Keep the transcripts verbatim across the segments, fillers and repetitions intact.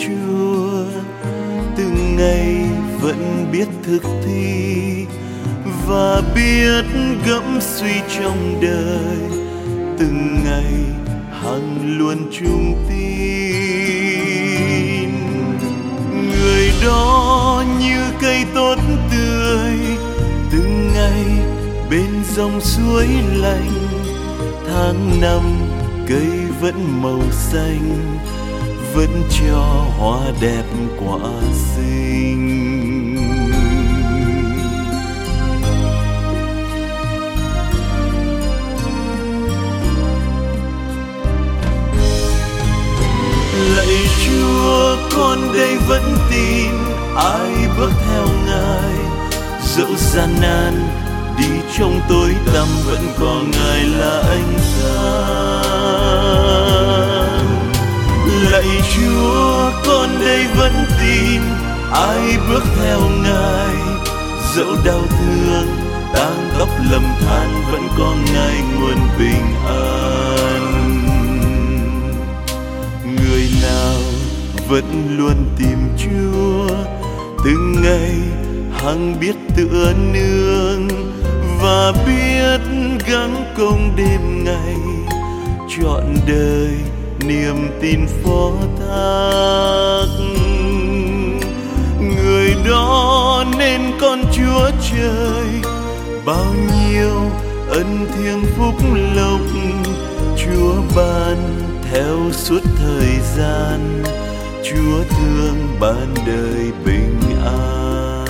Chúa, từng ngày vẫn biết thực thi và biết gẫm suy trong đời, từng ngày hằng luôn trung tín. Người đó như cây tốt tươi, từng ngày bên dòng suối lạnh, tháng năm cây vẫn màu xanh, vẫn cho hoa đẹp quả xinh. Lạy Chúa, con đây vẫn tin ai bước theo Ngài, dẫu gian nan đi trong tối tăm vẫn có Ngài là ánh sáng. Lạy Chúa, con đây vẫn tin ai bước theo Ngài, dẫu đau thương tang tóc lầm than vẫn có Ngài nguồn bình an. Người nào vẫn luôn tìm Chúa, từng ngày hằng biết tựa nương và biết gắng công đêm ngày, trọn đời niềm tin phó thác. Người đó nên con Chúa trời, bao nhiêu ân thiêng phúc lộc Chúa ban theo suốt thời gian. Chúa thương ban đời bình an.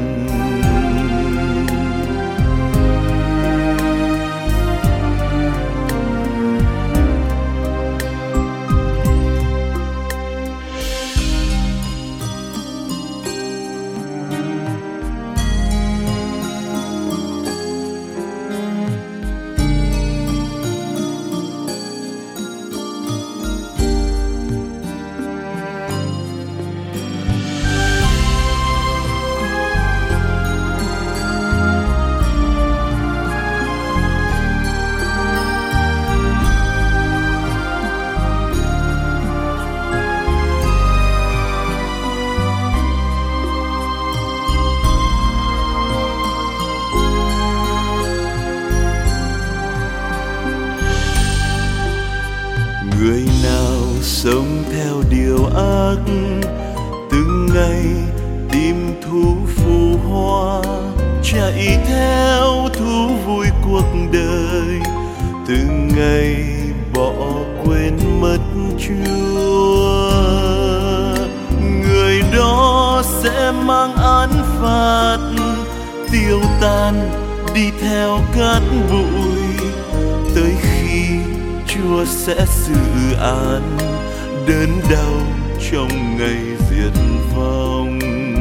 Người nào sống theo điều ác, từng ngày tìm thú phù hoa, chạy theo thú vui cuộc đời, từng ngày bỏ quên mất Chúa. Người đó sẽ mang án phạt, tiêu tan đi theo cát bụi, tới khi Chúa sẽ xử án đớn đau trong ngày diệt vong.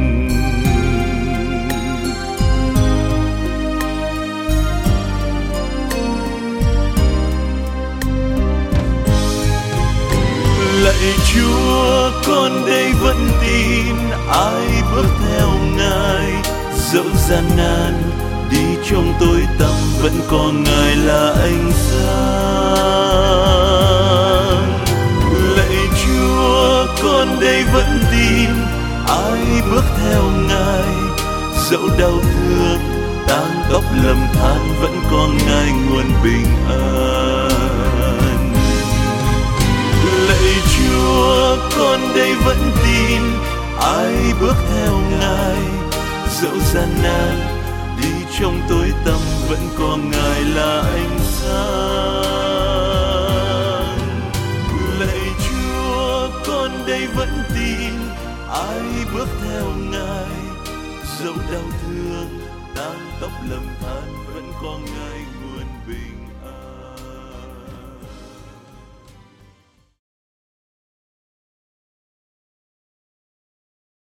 Lạy Chúa, con đây vẫn tin ai bước theo Ngài, dẫu gian nan đi trong tối tăm vẫn có Ngài là ánh sáng. Lạy Chúa, con đây vẫn tin ai bước theo Ngài, dẫu đau thương tang tóc lầm than vẫn có Ngài nguồn bình an. Lạy Chúa, con đây vẫn tin ai bước theo Ngài, dẫu gian nan đi trong tối tăm vẫn có Ngài là ánh sáng. Lạy Chúa, con đây vẫn tin ai bước theo Ngài, dẫu đau thương tang tóc lầm than vẫn có Ngài nguồn bình